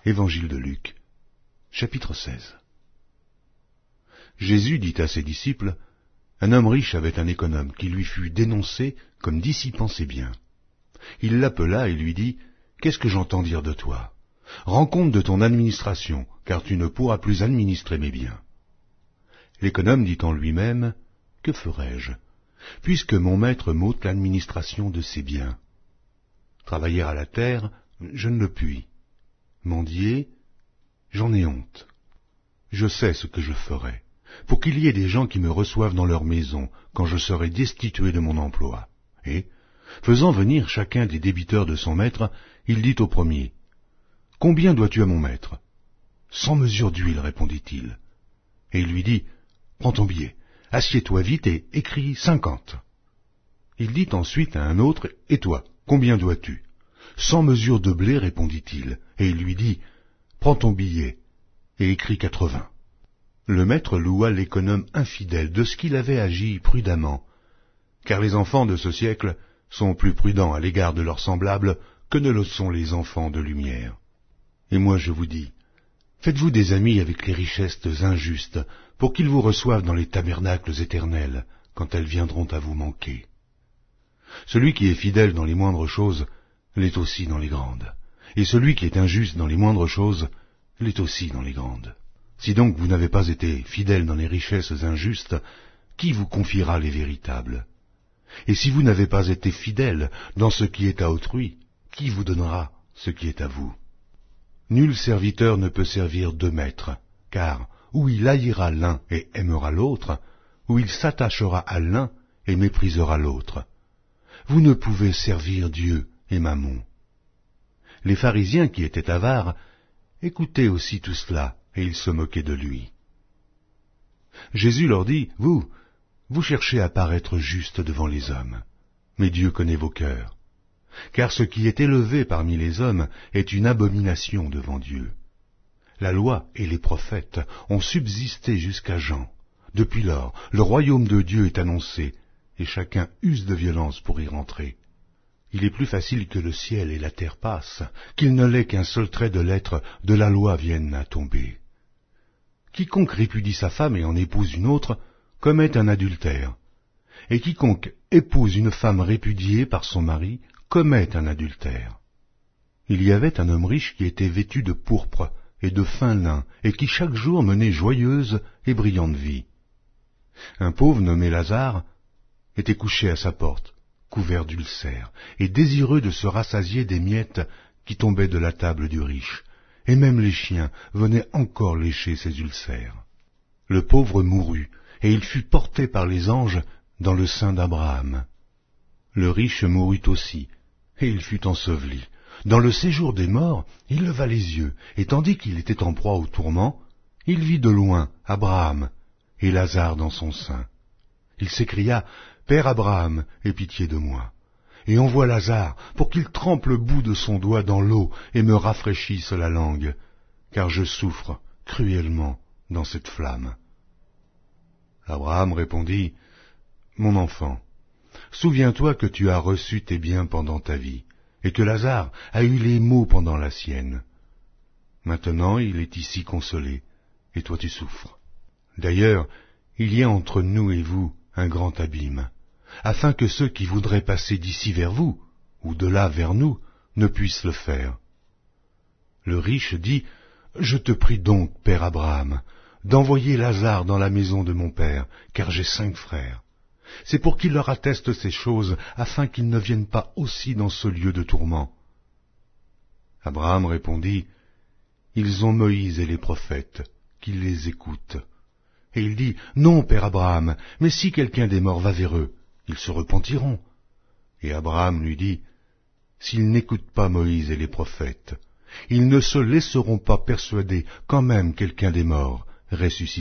Évangile de Luc, chapitre 16. Jésus dit à ses disciples, un homme riche avait un économe qui lui fut dénoncé comme dissipant ses biens. Il l'appela et lui dit, qu'est-ce que j'entends dire de toi? Rends compte de ton administration, car tu ne pourras plus administrer mes biens. L'économe dit en lui-même, que ferai-je, puisque mon maître m'ôte l'administration de ses biens? Travailler à la terre, je ne le puis. Mendier, j'en ai honte. Je sais ce que je ferai, pour qu'il y ait des gens qui me reçoivent dans leur maison, quand je serai destitué de mon emploi. Et, faisant venir chacun des débiteurs de son maître, il dit au premier, « Combien dois-tu à mon maître » ? « 100 mesures d'huile, répondit-il. Et il lui dit, « Prends ton billet, assieds-toi vite et écris 50. » Il dit ensuite à un autre, « Et toi, combien dois-tu » ? 100 mesures de blé, répondit-il, et il lui dit, « Prends ton billet et écris 80. » Le maître loua l'économe infidèle de ce qu'il avait agi prudemment, car les enfants de ce siècle sont plus prudents à l'égard de leurs semblables que ne le sont les enfants de lumière. Et moi je vous dis, faites-vous des amis avec les richesses injustes, pour qu'ils vous reçoivent dans les tabernacles éternels, quand elles viendront à vous manquer. Celui qui est fidèle dans les moindres choses, l'est aussi dans les grandes, et celui qui est injuste dans les moindres choses, l'est aussi dans les grandes. Si donc vous n'avez pas été fidèle dans les richesses injustes, qui vous confiera les véritables? Et si vous n'avez pas été fidèle dans ce qui est à autrui, qui vous donnera ce qui est à vous? Nul serviteur ne peut servir deux maîtres, car ou il haïra l'un et aimera l'autre, ou il s'attachera à l'un et méprisera l'autre. Vous ne pouvez servir Dieu et Mammon. Les pharisiens qui étaient avares écoutaient aussi tout cela, et ils se moquaient de lui. Jésus leur dit, vous cherchez à paraître justes devant les hommes, mais Dieu connaît vos cœurs. Car ce qui est élevé parmi les hommes est une abomination devant Dieu. La loi et les prophètes ont subsisté jusqu'à Jean. Depuis lors, le royaume de Dieu est annoncé, et chacun use de violence pour y rentrer. Il est plus facile que le ciel et la terre passent, qu'il ne l'est qu'un seul trait de lettre de la loi vienne à tomber. Quiconque répudie sa femme et en épouse une autre, commet un adultère. Et quiconque épouse une femme répudiée par son mari, commet un adultère. Il y avait un homme riche qui était vêtu de pourpre et de fin lin, et qui chaque jour menait joyeuse et brillante vie. Un pauvre nommé Lazare était couché à sa porte, couvert d'ulcères, et désireux de se rassasier des miettes qui tombaient de la table du riche, et même les chiens venaient encore lécher ses ulcères. Le pauvre mourut, et il fut porté par les anges dans le sein d'Abraham. Le riche mourut aussi, et il fut enseveli. Dans le séjour des morts, il leva les yeux, et tandis qu'il était en proie au tourment, il vit de loin Abraham et Lazare dans son sein. Il s'écria, « Père Abraham, aie pitié de moi, et envoie Lazare pour qu'il trempe le bout de son doigt dans l'eau et me rafraîchisse la langue, car je souffre cruellement dans cette flamme. » Abraham répondit, « Mon enfant, souviens-toi que tu as reçu tes biens pendant ta vie, et que Lazare a eu les maux pendant la sienne. Maintenant il est ici consolé, et toi tu souffres. D'ailleurs, il y a entre nous et vous un grand abîme, afin que ceux qui voudraient passer d'ici vers vous, ou de là vers nous, ne puissent le faire. » Le riche dit, « Je te prie donc, père Abraham, d'envoyer Lazare dans la maison de mon père, car j'ai 5 frères. C'est pour qu'il leur atteste ces choses, afin qu'ils ne viennent pas aussi dans ce lieu de tourment. » Abraham répondit, « Ils ont Moïse et les prophètes, qu'ils les écoutent. » Et il dit, « Non, père Abraham, mais si quelqu'un des morts va vers eux, ils se repentiront. » Et Abraham lui dit, « S'ils n'écoutent pas Moïse et les prophètes, ils ne se laisseront pas persuader quand même quelqu'un des morts ressusciterait. »